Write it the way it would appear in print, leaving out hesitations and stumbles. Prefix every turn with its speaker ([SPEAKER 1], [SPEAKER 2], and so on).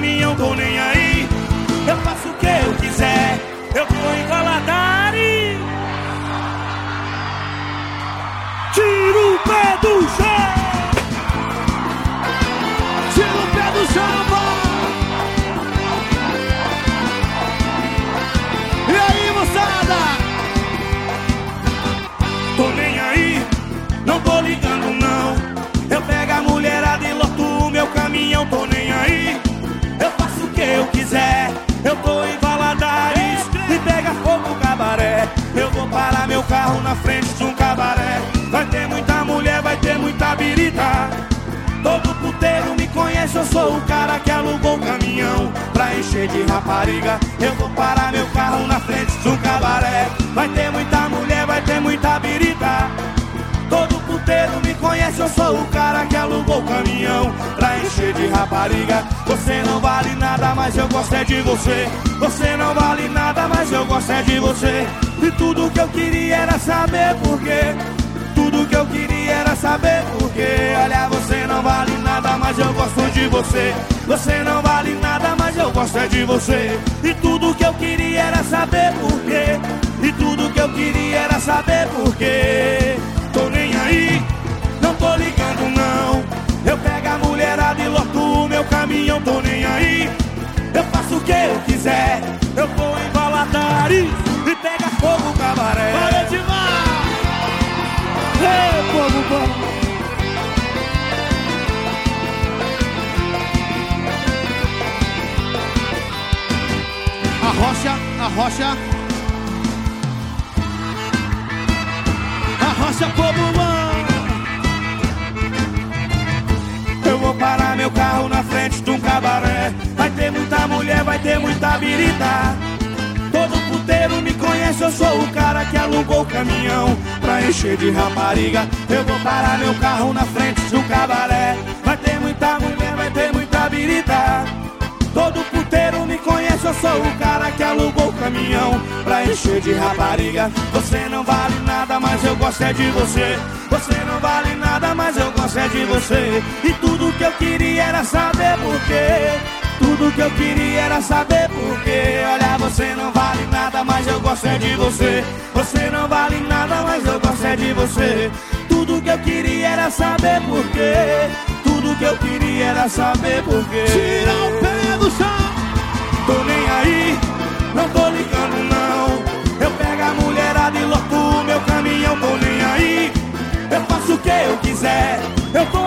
[SPEAKER 1] caminhão, tô nem aí. Eu faço o que eu quiser, eu tô em Valadares. Tira o pé do chão.
[SPEAKER 2] Tira o pé do chão, vai. E aí, moçada?
[SPEAKER 1] Tô nem aí, não tô ligando não. Eu pego a mulherada e loto o meu caminhão, tô nem aí. Eu faço o que eu quiser, eu tô em Valadares. E pega fogo o cabaré, eu vou parar meu carro na frente de um cabaré. Vai ter muita mulher, vai ter muita birita. Todo puteiro me conhece, eu sou o cara que alugou o caminhão pra encher de rapariga. Eu vou parar meu carro na frente de um cabaré. Vai ter muita mulher, vai ter muita birita. Todo puteiro me conhece, eu sou o cara que alugou o caminhão pra encher de rapariga. Você não vale nada, mas eu gosto é de você. Você não vale nada, mas eu gosto é de você. E tudo que eu queria era saber por quê. Tudo que eu queria era saber por quê. Olha, você não vale nada, mas eu gosto de você. Você não vale nada, mas eu gosto é de você. E tudo que eu queria era saber por quê. E tudo que eu queria era saber por quê. Tô nem aí, não tô ligando não. Eu pego a mulherada e loto o meu caminhão, tô nem aí. Eu faço o que eu quiser, eu vou em Valadares e pega fogo o cabaré.
[SPEAKER 2] Valeu demais! Ei, povo bom! Arrocha, arrocha. Arrocha, povo bom!
[SPEAKER 1] Eu vou parar meu carro na frente de um cabaré. Vai ter muita mulher, vai ter muita birita. Todo puteiro me conhece, eu sou o cara que alugou o caminhão pra encher de rapariga. Eu vou parar meu carro na frente de um cabaré. Vai ter muita mulher, vai ter muita birita. Todo puteiro me conhece, eu sou o cara que alugou o caminhão pra encher de rapariga. Você não vale nada, mas eu gosto é de você. Você não vale nada, mas eu gosto é de você. E tudo que eu queria era saber por quê. Tudo que eu queria era saber por quê. Olha, você não vale nada, mas eu gosto é de você. Você não vale nada, mas eu gosto é de você. Tudo que eu queria era saber por quê. Tudo que eu queria era saber por quê.
[SPEAKER 2] Tira o pé do chão.
[SPEAKER 1] Tô nem aí, não tô ligando não. Eu pego a mulherada e loto o meu caminhão, tô nem aí. Eu faço o que eu quiser, eu tô